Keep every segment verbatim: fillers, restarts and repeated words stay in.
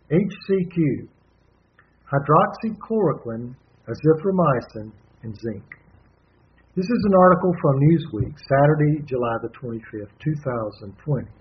H C Q, hydroxychloroquine, azithromycin, and zinc. This is an article from Newsweek, Saturday, July the twenty-fifth, two thousand twenty.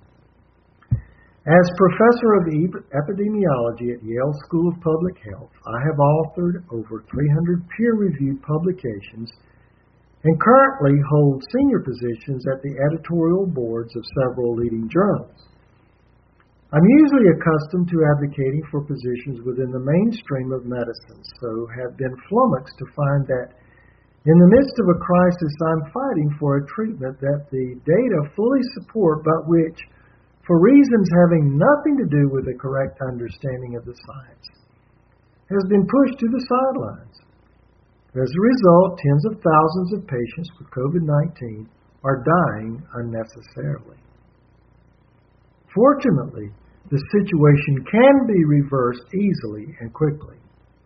As professor of epidemiology at Yale School of Public Health, I have authored over three hundred peer-reviewed publications and currently hold senior positions at the editorial boards of several leading journals. I'm usually accustomed to advocating for positions within the mainstream of medicine, so have been flummoxed to find that in the midst of a crisis, I'm fighting for a treatment that the data fully support, but which, for reasons having nothing to do with the correct understanding of the science, has been pushed to the sidelines. As a result, tens of thousands of patients with COVID nineteen are dying unnecessarily. Fortunately, the situation can be reversed easily and quickly.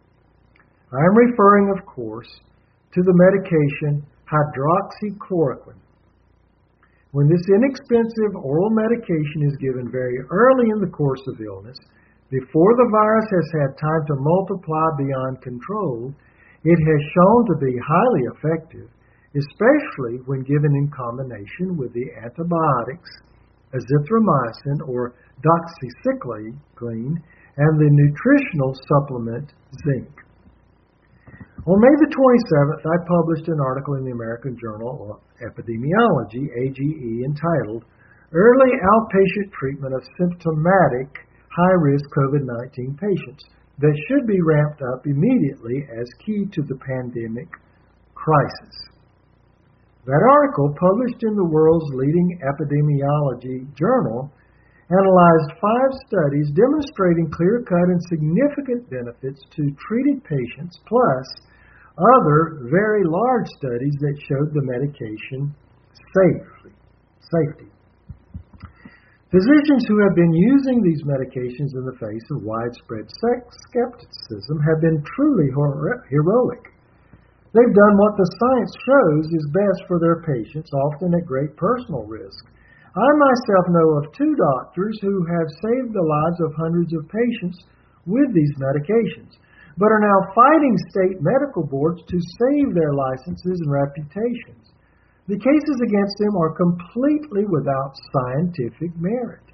I am referring, of course, to the medication hydroxychloroquine. When this inexpensive oral medication is given very early in the course of illness, before the virus has had time to multiply beyond control, it has shown to be highly effective, especially when given in combination with the antibiotics, azithromycin or doxycycline, and the nutritional supplement zinc. On May the twenty-seventh, I published an article in the American Journal of Epidemiology, A G E, entitled Early Outpatient Treatment of Symptomatic High-Risk COVID nineteen Patients that Should Be Ramped Up Immediately as Key to the Pandemic Crisis. That article, published in the world's leading epidemiology journal, analyzed five studies demonstrating clear-cut and significant benefits to treated patients, plus other very large studies that showed the medication safely, safety. Physicians who have been using these medications in the face of widespread skepticism have been truly heroic. They've done what the science shows is best for their patients, often at great personal risk. I myself know of two doctors who have saved the lives of hundreds of patients with these medications, but are now fighting state medical boards to save their licenses and reputations. The cases against them are completely without scientific merit.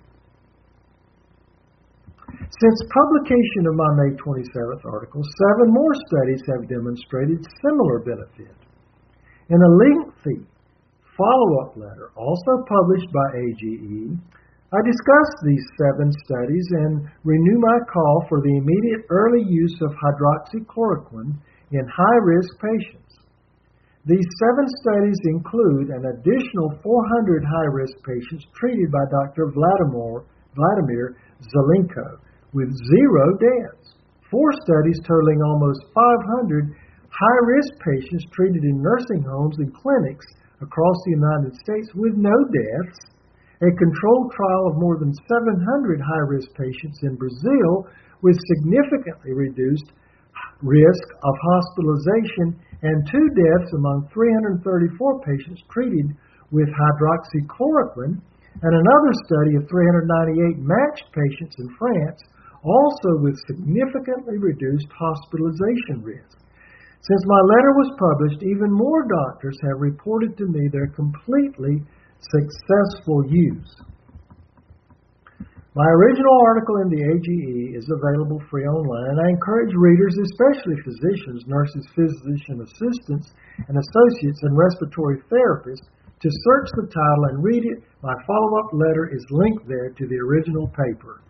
Since publication of my May twenty-seventh article, seven more studies have demonstrated similar benefit. In a lengthy follow-up letter, also published by A G E, I discuss these seven studies and renew my call for the immediate early use of hydroxychloroquine in high-risk patients. These seven studies include an additional four hundred high-risk patients treated by Doctor Vladimir, Vladimir Zelenko with zero deaths. Four studies totaling almost five hundred high-risk patients treated in nursing homes and clinics across the United States with no deaths, a controlled trial of more than seven hundred high-risk patients in Brazil with significantly reduced risk of hospitalization, and two deaths among three hundred thirty-four patients treated with hydroxychloroquine, and another study of three hundred ninety-eight matched patients in France, also with significantly reduced hospitalization risk. Since my letter was published, even more doctors have reported to me their completely successful use. My original article in the A G E is available free online, and I encourage readers, especially physicians, nurses, physician assistants, and associates and respiratory therapists, to search the title and read it. My follow-up letter is linked there to the original paper.